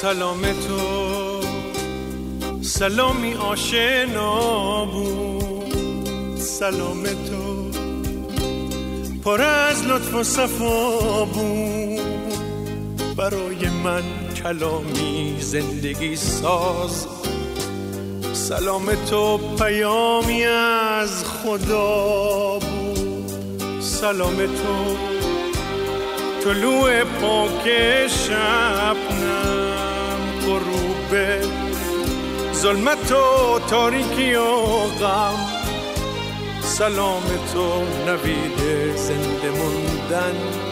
سلام تو سلامی آشنا بود، سلام تو پر از لطف و صفا بود، برای من کلامی زندگی ساز. سلام تو پیامی از خدا بود، سلام تو طلوع پاک شبنم، غروب ظلمت و تاریکی و غم. سلام تو نوید زنده موندن،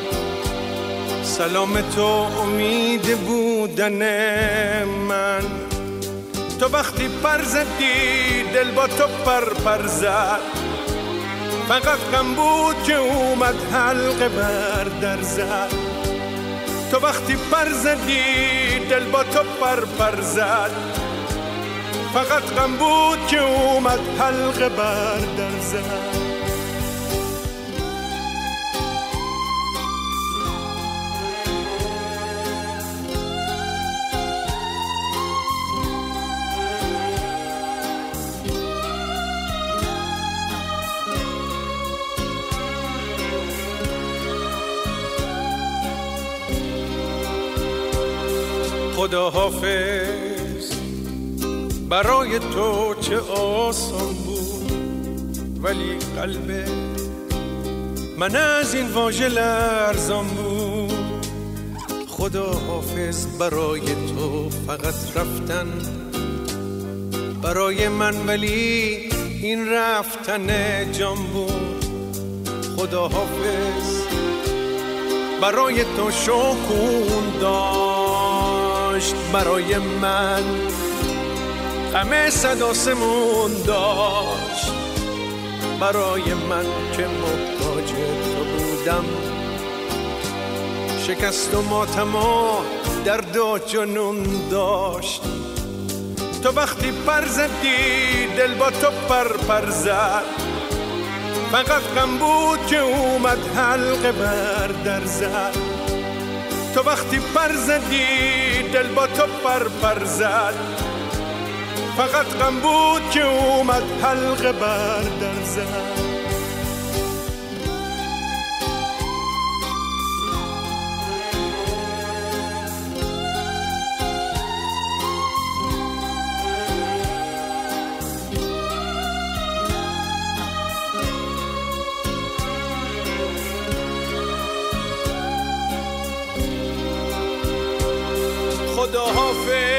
سلام تو امید بودن من. تو وقتی پر زدی دل با تو پر زد، فقط غم بود که اومد حلقه بر در زد. تو وقتی پر زدی دل با تو پر زد، فقط غم بود که اومد حلقه بر در زد. خدا حافظ برای تو چه آسان بود، ولی قلب من از این واژه لرزان بود. خدا حافظ برای تو فقط رفتن برای من، ولی این رفتن جان بود. خدا حافظ برای تو شکون داشت، برای من غم صد آسمون داشت. برای من که محتاج تو بودم، شکست و ماتم و درد و جنون داشت. تو وقتی پر زدی دل با تو پر زد، فقط غم بود که اومد حلقه بر در زد. تو وقتی پر زدی دل با تو پر زد، فقط غم بود که اومد حلقه بر در زد. خدا حافظ